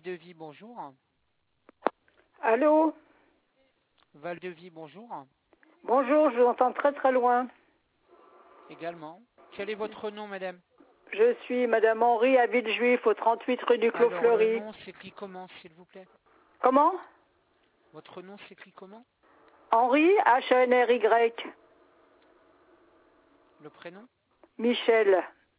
Valdevie, bonjour. Allô? Valdevie, bonjour. Bonjour, je vous entends très très loin. Également. Quel est votre nom, madame? Je suis Madame Henri à Villejuif, au 38 rue du Clos Alors, le Fleury. nom s'écrit comment, s'il vous plaît? Comment? Votre nom s'écrit comment? Henri, H-E-N-R-Y. Le prénom? Michel.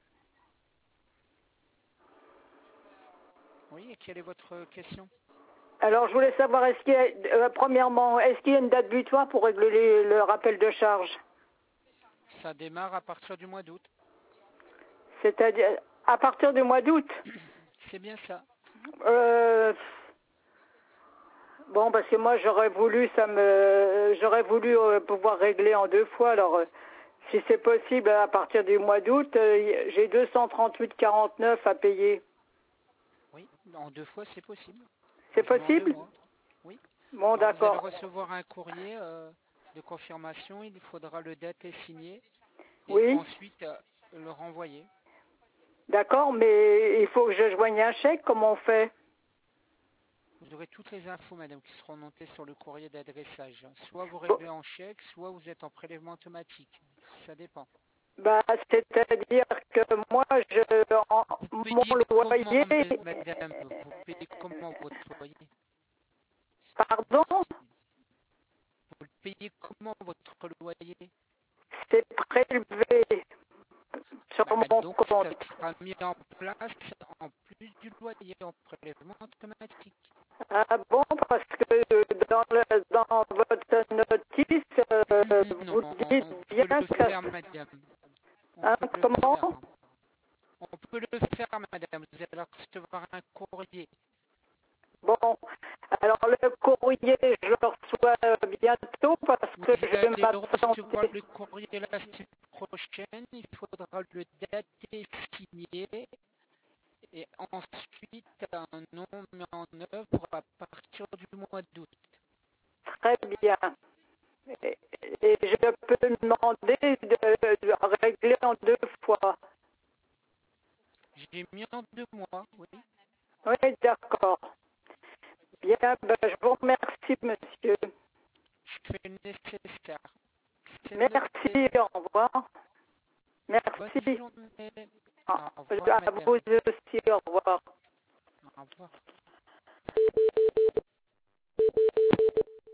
Oui, et quelle est votre question? Alors, je voulais savoir, est-ce qu'il y a, premièrement, est-ce qu'il y a une date butoir pour régler le rappel de charge? Ça démarre à partir du mois d'août. C'est-à-dire, à partir du mois d'août? C'est bien ça. Bon, parce que moi, j'aurais voulu pouvoir régler en 2 fois. Alors, si c'est possible, à partir du mois d'août, j'ai 238,49 à payer. Oui, en 2 fois, c'est possible. C'est Vivement 2 possible? mois. Oui. Bon, Alors, vous allez d'accord. recevoir un courrier de confirmation. Il faudra le dater signé et Oui, ensuite le renvoyer. d'accord, mais il faut que je joigne un chèque. Comment on fait? Vous aurez toutes les infos, madame, qui seront notées sur le courrier d'adressage. Soit vous Bon, réglez en chèque, soit vous êtes en prélèvement automatique. Ça dépend. bah, c'est-à-dire que moi, Vous mon payez comment, loyer, madame? Vous payez comment votre loyer? C'est pardon, difficile. Vous le payez comment votre loyer? c'est prélevé sur Bah, mon donc, ça compte. sera mis en place en plus du loyer en prélèvement automatique. Ah bon, parce que dans votre notice, Non, vous dites on bien peut le que... faire, madame. On Hein, peut le comment? faire. On peut le faire, madame. Vous allez recevoir un courrier. Bon, alors le courrier, je le reçois bientôt parce Vous que je vais allez le recevoir m'absenter. le courrier la semaine prochaine. Il faudra le dater signé et ensuite un nom mis en œuvre à partir du mois d'août. Très bien. Et je peux demander de régler en 2 fois. J'ai mis en 2 mois, oui. Oui, d'accord. Bien, ben, je vous remercie, monsieur. Je fais le nécessaire. C'est noté. Merci, au revoir. Bonne Merci. journée. À Au revoir, vous madame. aussi, au revoir. Au revoir.